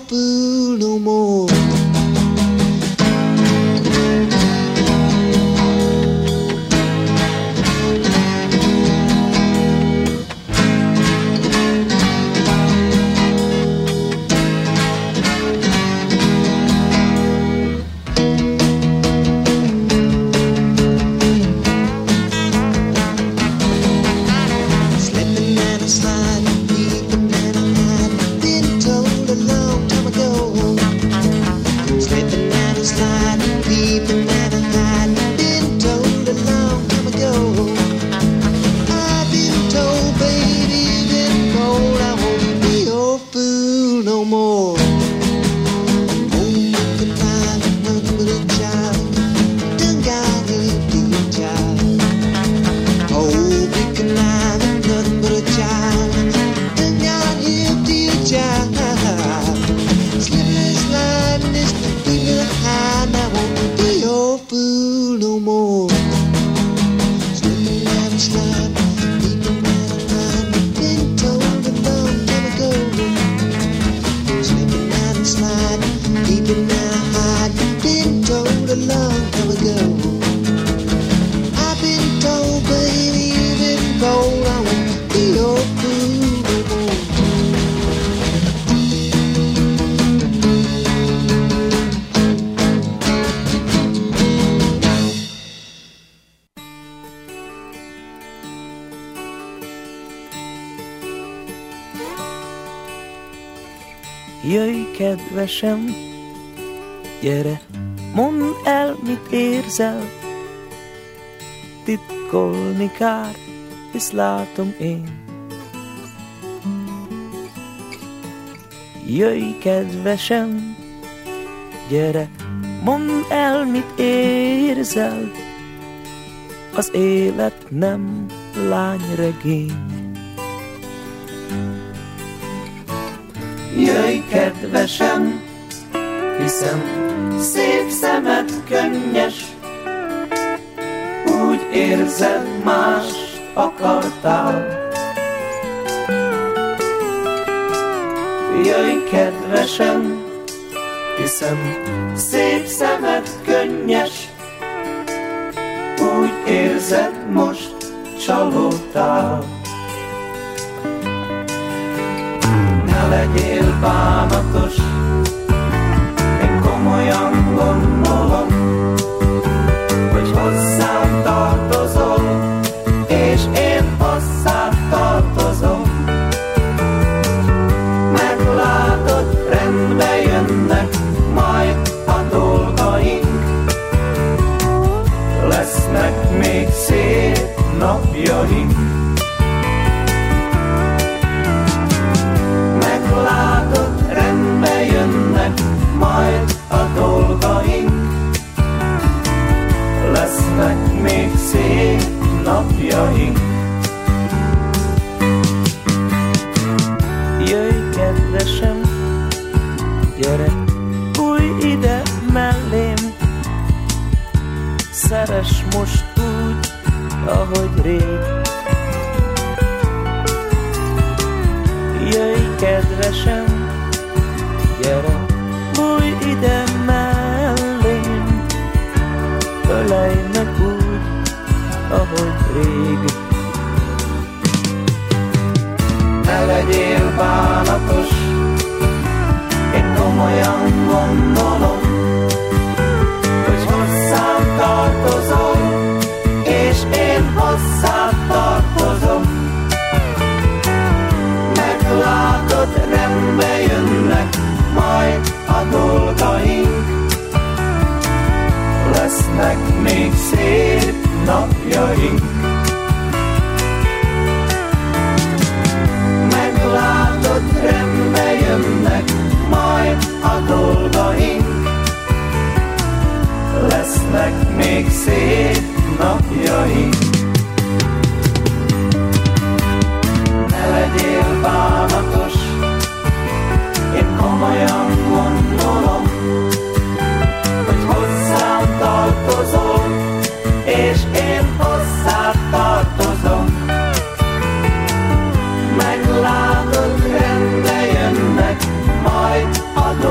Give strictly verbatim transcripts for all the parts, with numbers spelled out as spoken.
fool no more. Jöjj, kedvesem, gyere, mondd el, mit érzel. Titkolni kár, hisz látom én. Jöjj, kedvesem, gyere, mondd el, mit érzel. Az élet nem lányregény. Jöjj, kedvesem, hiszem szép szemed könnyes. Úgy érzed, mást akartál. Jöjj, kedvesem, hiszem szép szemed könnyes. Úgy érzed, most csalódtál. Ne legyél bánatos, én komolyan gondolom, hogy hozzám tartozol, és én hozzád tartozom. Meglátod, rendbe jönnek majd a dolgaink, lesznek még szép napjaink. Meglátod, rendbe jönnek majd a dolgaink, lesznek még szép napjaink. Jöjj, kedvesem, gyere, bújj ide mellém. Szeress most úgy, ahogy rég. Jöjj, kedvesem, gyere, bújj ide mellém. Ölelj meg úgy, ahogy rég. Ne legyél bánatos, én komolyan gondolom, hogy hozzám tartozol, és én hozzád tartozom. Meglátod, rendbe jönnek majd a dolgaink, lesznek még szép napjaink. Meglátod, rendbe jönnek majd a dolgaink, lesznek még szép napjaink. Ne legyél bánatos, én komolyan gondolom, hogy hozzám tartozol, és én hozzád tartozom. Meglátod, rendbe jönnek majd a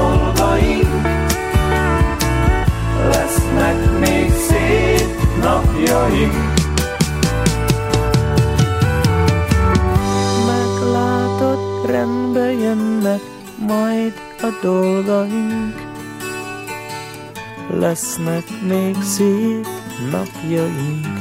dolgaink, lesznek még szép napjaink.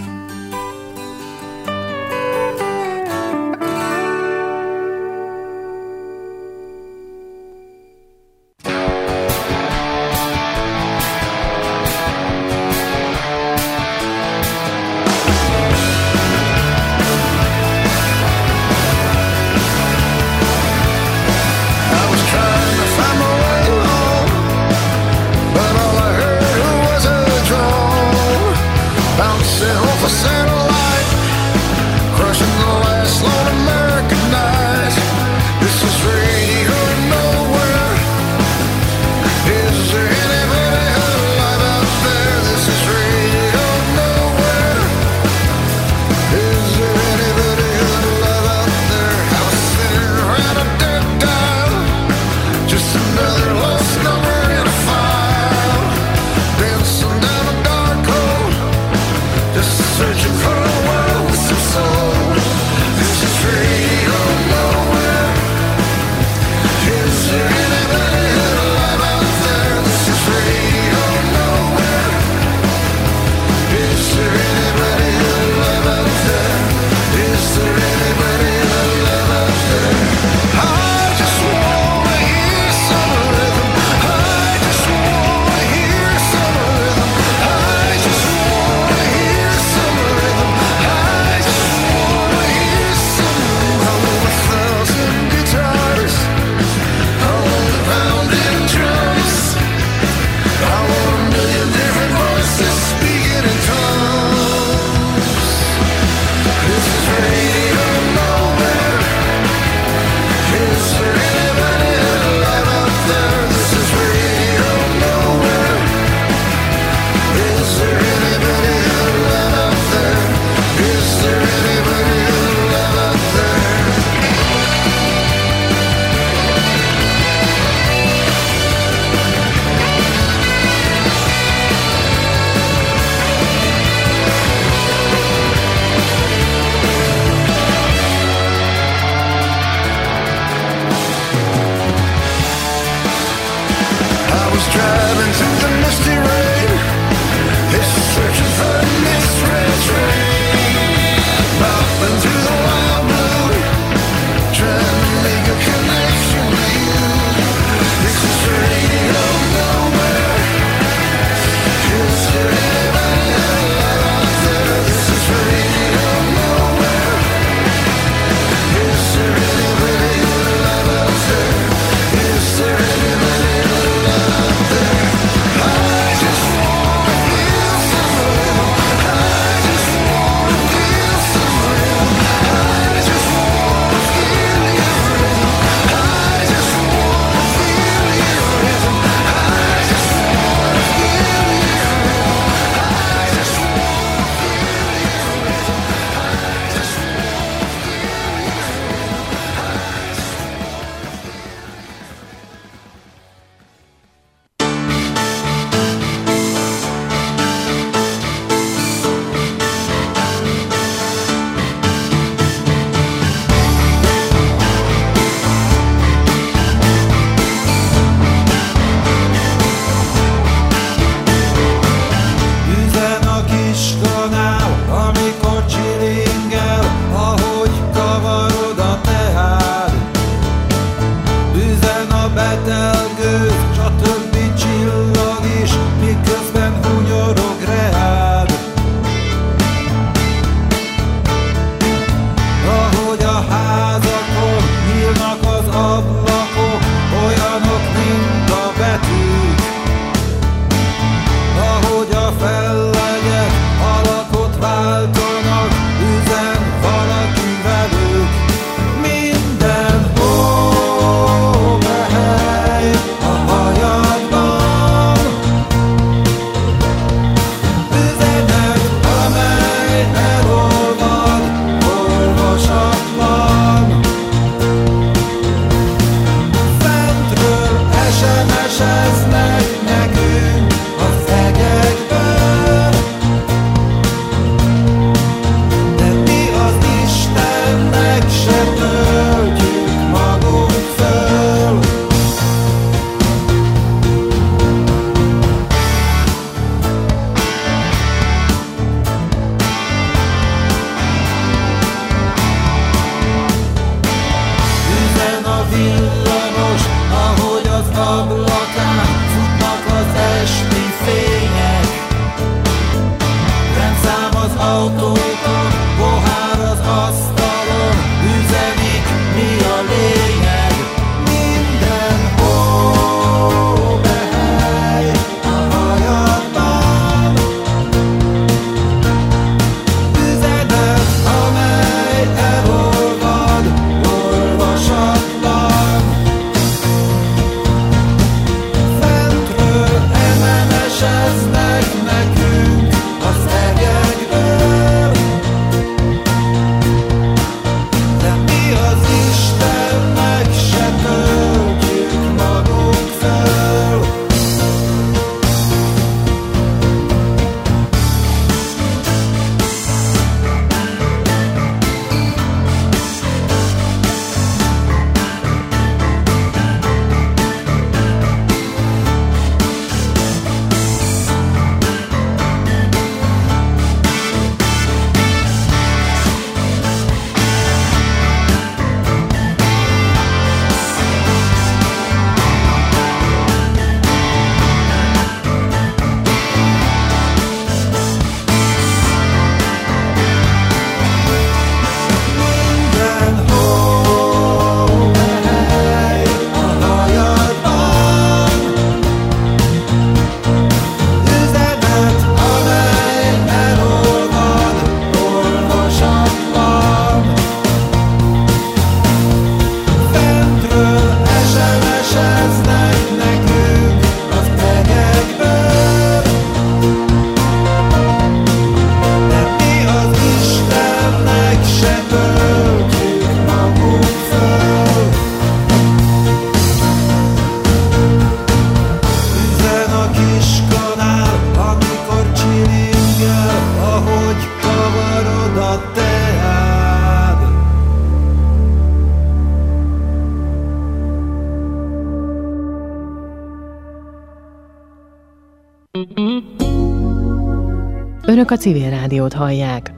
Önök a Civil Rádiót hallják.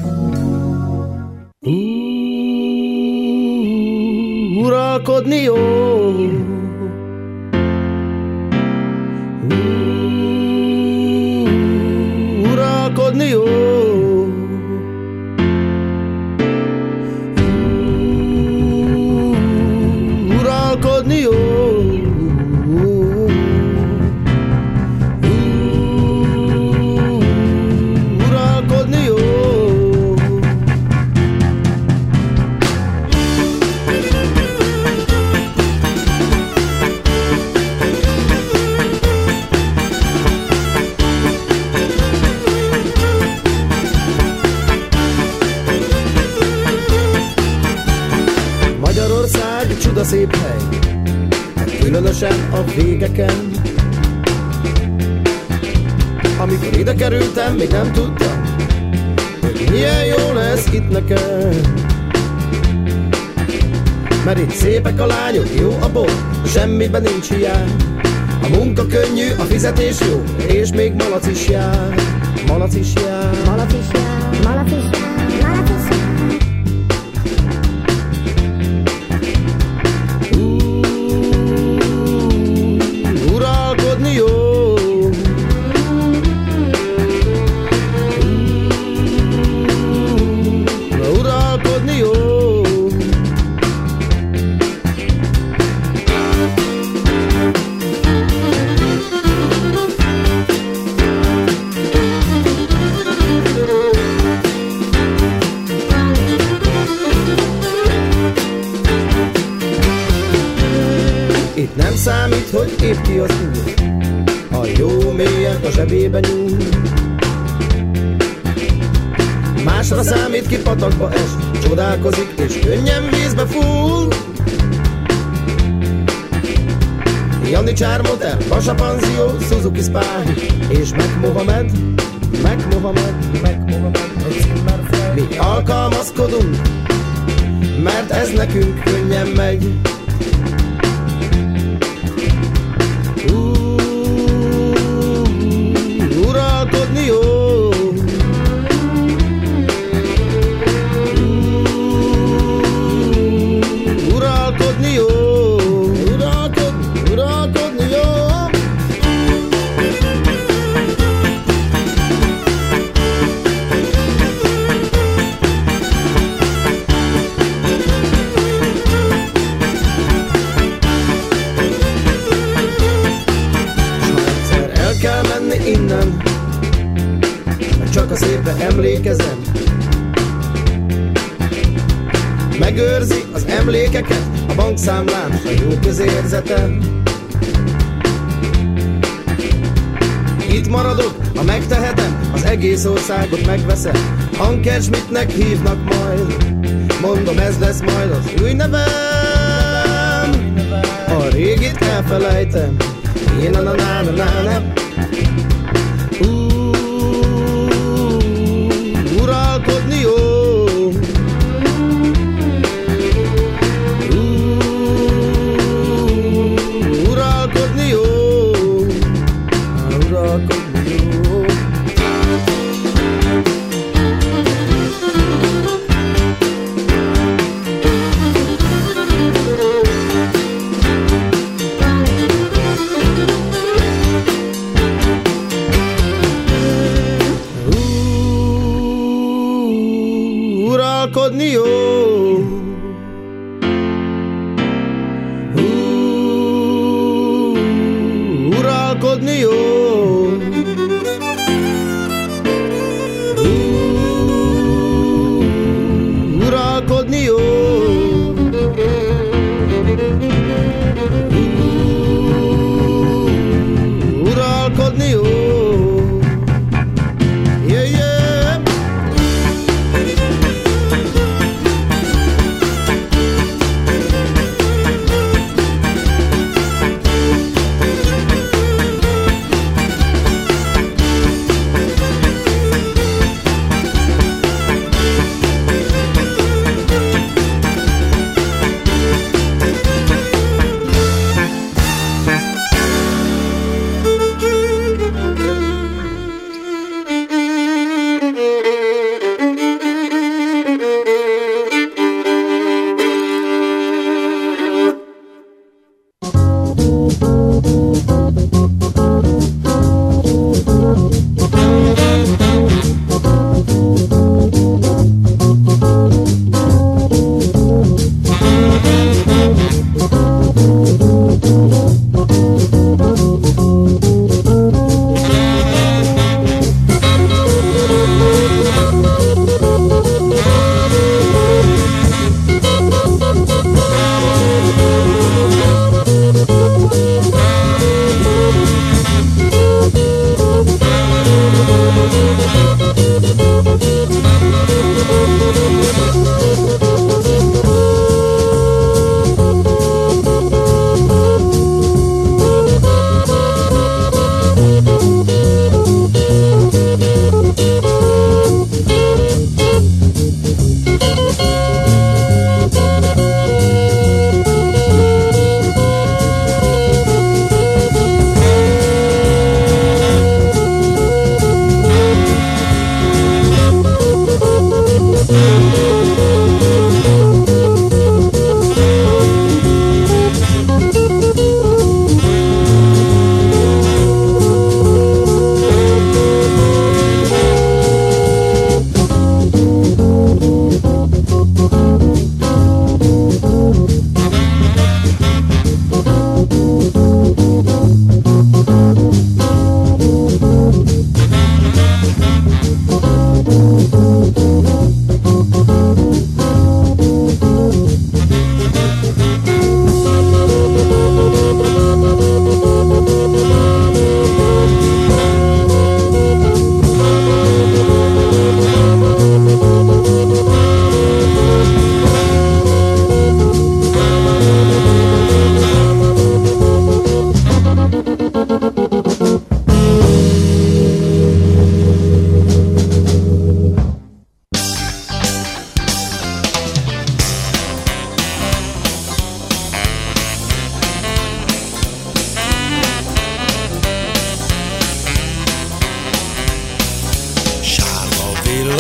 Uralkodni jó. Uralkodni jó. Uralkodni jó. Csuda szép hely, különösen a végeken. Amikor ide kerültem, még nem tudtam, hogy milyen jó lesz itt nekem. Mert itt szépek a lányok, jó a bor, semmiben nincs hiány. A munka könnyű, a fizetés jó, és még malac is jár. Malac is jár, malac is jár, malac is jár, malac is jár. Uralkodni jó. Uralkodni jó. Itt nem számít, hogy épp ki az úr, a jó mélyen a zsebébe nyúl. Másra számít, ki patakba es, csodálkozik és könnyen vízbe full. Jannicsár Motel, Basa Panzió, Suzuki Spáhi és Mac Mohamed, Mac Mohamed, Mac Mohamed. Mi alkalmazkodunk, mert ez nekünk könnyen megy. Uralkodni jó. Uralkodni jó. Uralkodni, uralkodni jó. S már egyszer el kell menni innen, csak a szépre emlékezem. Megőrzi az emlékeket a bankszámlám, a jó közérzetem. Itt maradok, ha megtehetem, az egész országot megveszem. Anker Schmidtnek hívnak majd, mondom, ez lesz majd az új nevem. A régit elfelejtem, én na na na na na na. Uralkodni jó. Uralkodni jó. Uralkodni jó. Uralkodni jó. Uralkodni jó. Uralkodni jó. Uralkodni jó. Yeah, yeah.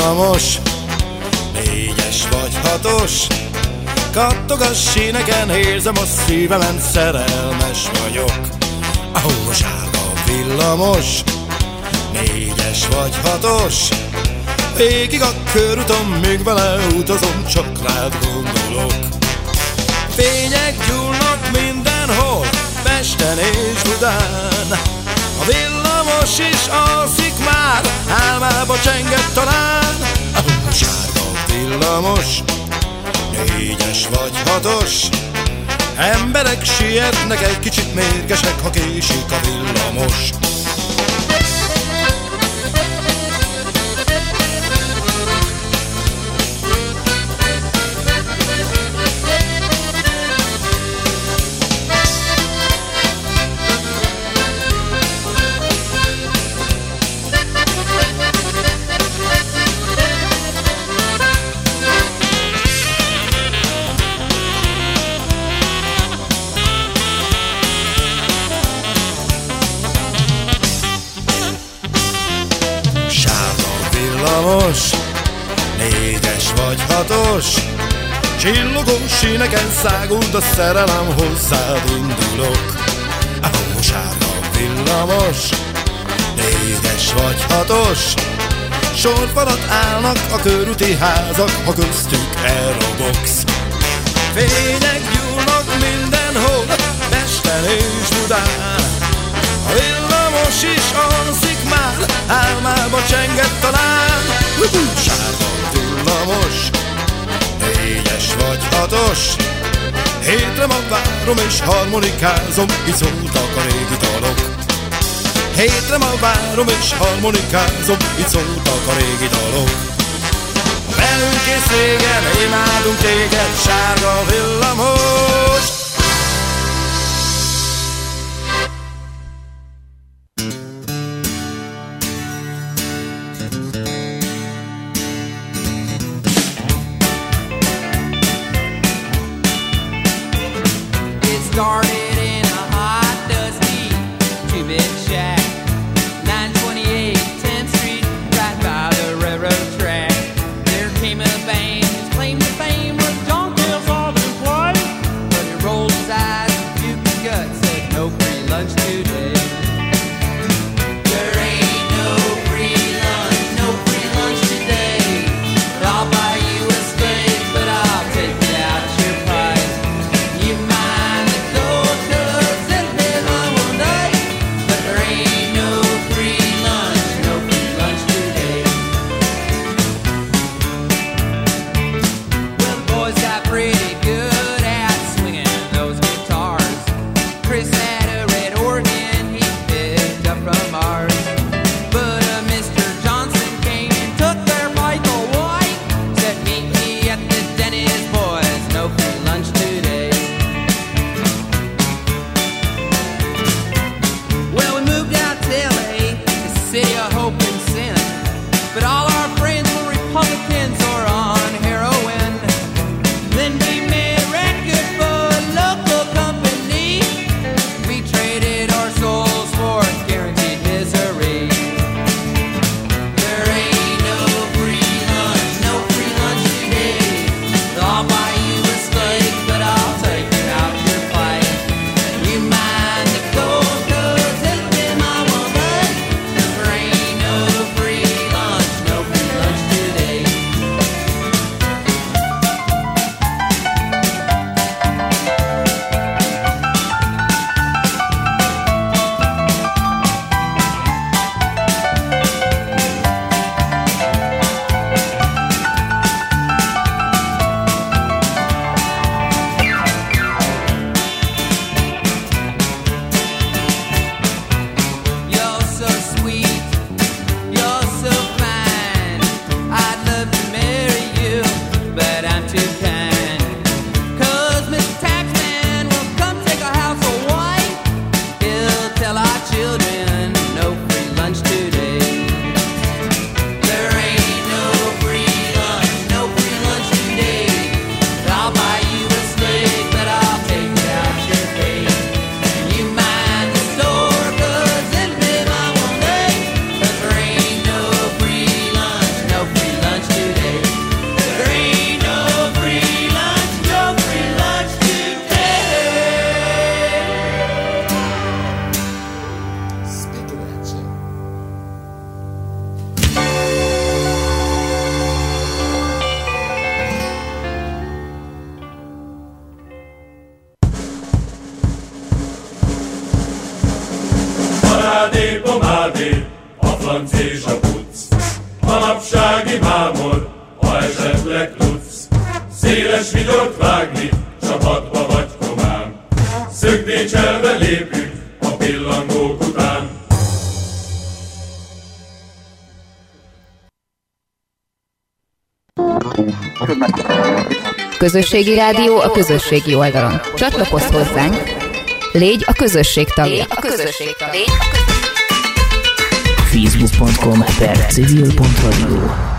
villamos, négyes vagy hatos. Kattog a síneken, érzem a szívemen, szerelmes vagyok. Ahol a sárga villamos, négyes vagy hatos. Végig a körúton, még vele utazom, csak rád gondolok. Fények gyúlnak mindenhol, Pesten és Budán. A villamos is alszik már, álmába csenget talán. Ahol a sárga villamos, négyes vagy hatos. Emberek sietnek, egy kicsit mérgesek, ha késik a villamos. Négyes vagy hatos, csillogó síneken száguld a szerelem, hozzád indulok. Ahol sárga villamos, négyes vagy hatos. Sorfalat állnak a körúti házak, ha köztük elrobogsz. Fények gyúlnak mindenhol, Pesten és Budán. A villamos is alszik már, álmába csenget talán. Sárga villamos, négyes vagy hatos. Hétre ma várom és harmonikázom, így szóltak a régi dalok. Hétre ma várom és harmonikázom, így szóltak a régi dalok. Velünk és régen, imádunk téged, sárga villamos. Started in a hot, dusty two-bit shack, nine twenty-eight tenth Street, right by the railroad track. There came a band whose claim to fame was John Cale's Auburn play, but he rolled his eyes and puked his guts, said no free lunch today. There ain't no free lunch, no free lunch today. I'll buy you a steak, but I'll take it out your price. You mind the gold, 'cause it'll be my one day. But there ain't no free lunch, no free lunch today. Well, the boys got pretty good at swinging those guitars. Chris had a red organ he picked up from ours. But uh, Mister Johnson came and took their Michael White. Said, meet me at the Denny's, boys, no free lunch today. Well, we moved out to L A, the city of hope and sin. But all our friends were Republicans or on heroin. Then we made a record for a local company. We traded our souls for guaranteed misery. There ain't no free lunch, no free lunch today. I'll buy you a steak, but I'll take it out your fight. You mind the gold, 'cause it'll be my one day. There ain't no free lunch, no free lunch today. You're so sweet, you're so fine. I'd love to marry you, but I'm too kind. 'Cause Mister Taxman will come take our house away. He'll tell our children no free lunch today. There ain't no free lunch, no free lunch today. I'll buy you a steak, but I'll take it out your face. You mind the store, 'cause it'll be my one day. 'Cause there ain't no free lunch, no free lunch Pomádé, pomádé, a franc és a puc, manapsági mámor, ha esetleg tudsz. Széles vigyort vágni, csapatba vagy komám, szögdécselve lépünk a pillangók után. Közösségi rádió a közösségi oldalon. Csatlakozz hozzánk, légy a közösség tagja. facebook pont com per civil pont radio